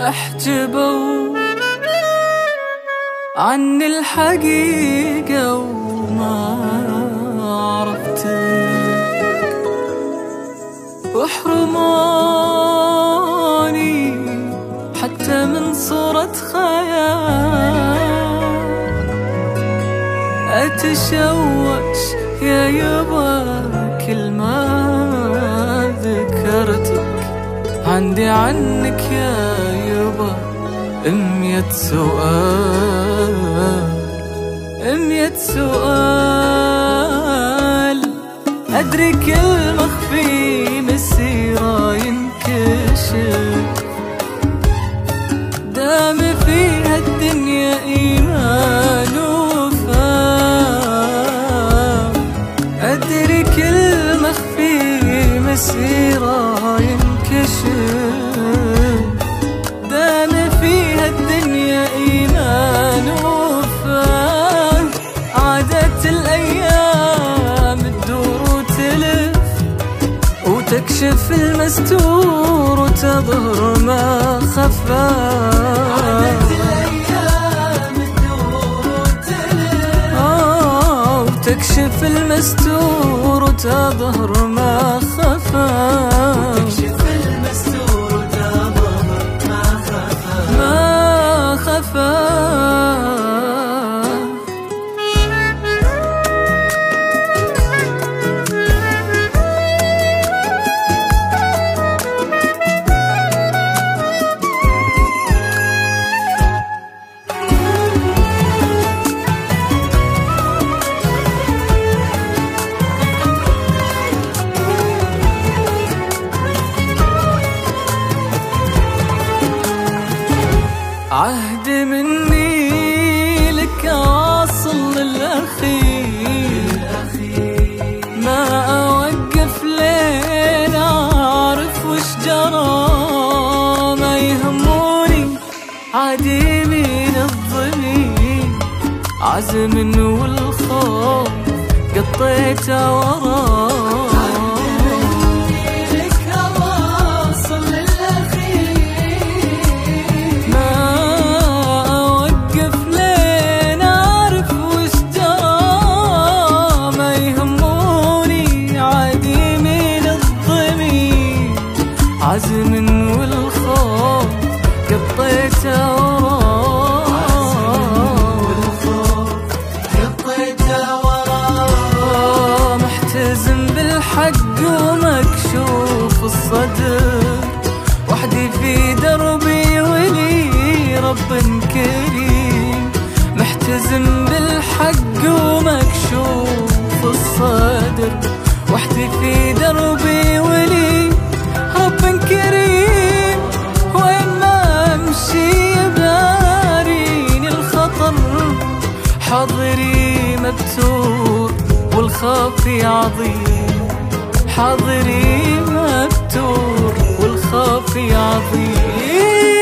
احجبوا عني الحقيقة وما عرفتك، وحرموني حتى من صورة خيال. أتشوش يا يبا كل ما ذكرتك، عندي عنك يا يبا 100 سؤال، 100 سؤال. أدري كل مخفي مسيرة ينكشف، دام فيها الدنيا إيمان وفاء. أدري كل مخفي مسيرة ينكشف، دام فيها الدنيا إيمان وفاء. عادت الأيام تدور وتلف وتكشف المستور وتظهر ما خفى. عادت الأيام تدور وتلف وتكشف المستور وتظهر ما خفى. تكشف المستور وتظهر ما خفى، ما خفى. عهد مني لك واصل للأخير، ما أوقف لين أعرف وش جرى. ما يهموني عديمين الضمير، عزم والخوف قطيته وراه. عزم والخوف قطيته وراه. محتزم بالحق ومكشوف الصدر، وحدي في دربي ولي رب كريم. محتزم بالحق ومكشوف الصدر، وحدي في دربي ولي رب كريم. وين ما امشي يباريني الخطر، حاضري مبتور والخافي عظيم. حاضري مبتور والخافي عظيم.